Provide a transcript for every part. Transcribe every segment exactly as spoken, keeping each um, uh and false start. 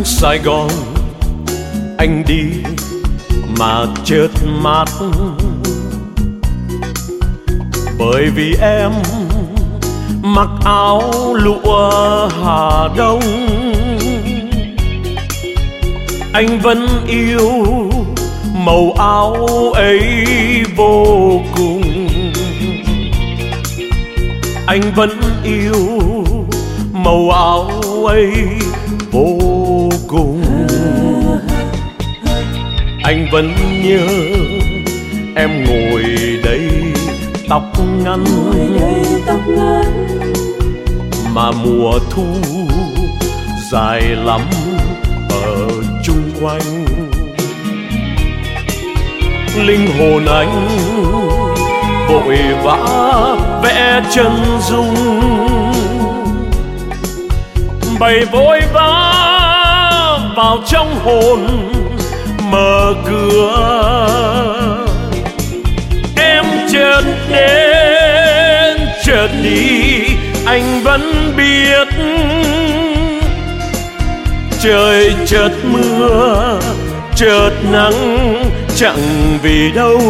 Sài Gòn anh đi mà chợt mắt, bởi vì em mặc áo lụa Hà Đông. Anh vẫn yêu màu áo ấy vô cùng, anh vẫn yêu màu áo ấy vô cùng. Anh vẫn nhớ em ngồi đây tóc ngắn, mà mùa thu dài lắm ở chung quanh. Linh hồn anh vội vã vẽ chân dung, bay vội vã vào trong hồn mở cửa. Em chợt đến chợt đi, anh vẫn biết trời chợt mưa chợt nắng chẳng vì đâu.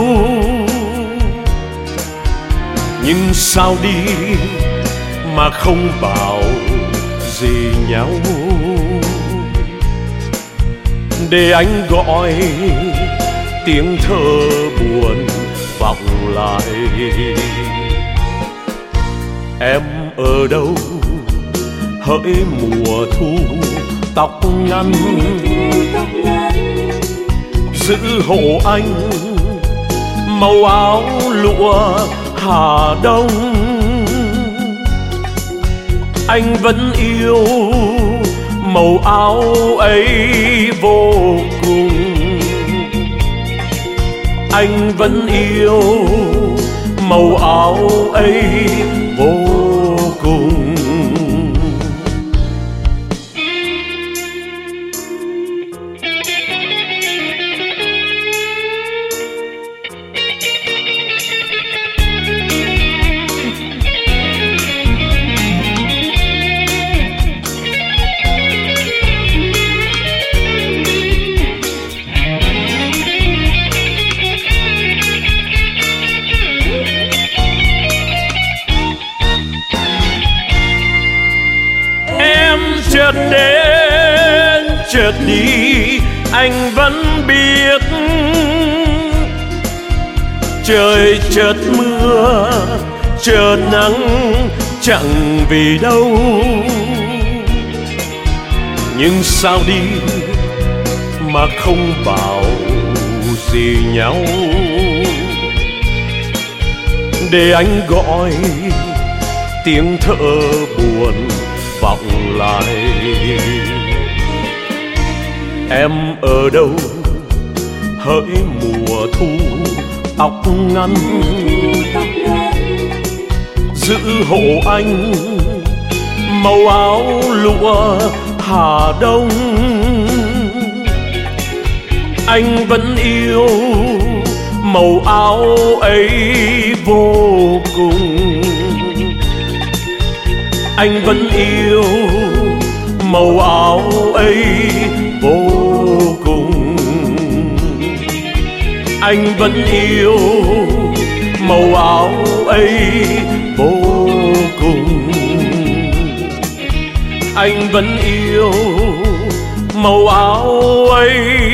Nhưng sao đi mà không bảo gì nhau, để anh gọi tiếng thơ buồn vọng lại. Em ở đâu hỡi mùa thu tóc ngắn, giữ hộ anh màu áo lụa Hà Đông. Anh vẫn yêu màu áo ấy vô cùng, anh vẫn yêu màu áo ấy vô cùng. Chợt đến chợt đi, anh vẫn biết trời chợt mưa chợt nắng chẳng vì đâu. Nhưng sao đi mà không bảo gì nhau, để anh gọi tiếng thở buồn vọng lại. Em ở đâu hỡi mùa thu tóc ngắn, giữ hộ anh màu áo lụa Hà Đông. Anh vẫn yêu màu áo ấy vô cùng, anh vẫn yêu màu áo ấy vô cùng, anh vẫn yêu màu áo ấy vô cùng, anh vẫn yêu màu áo ấy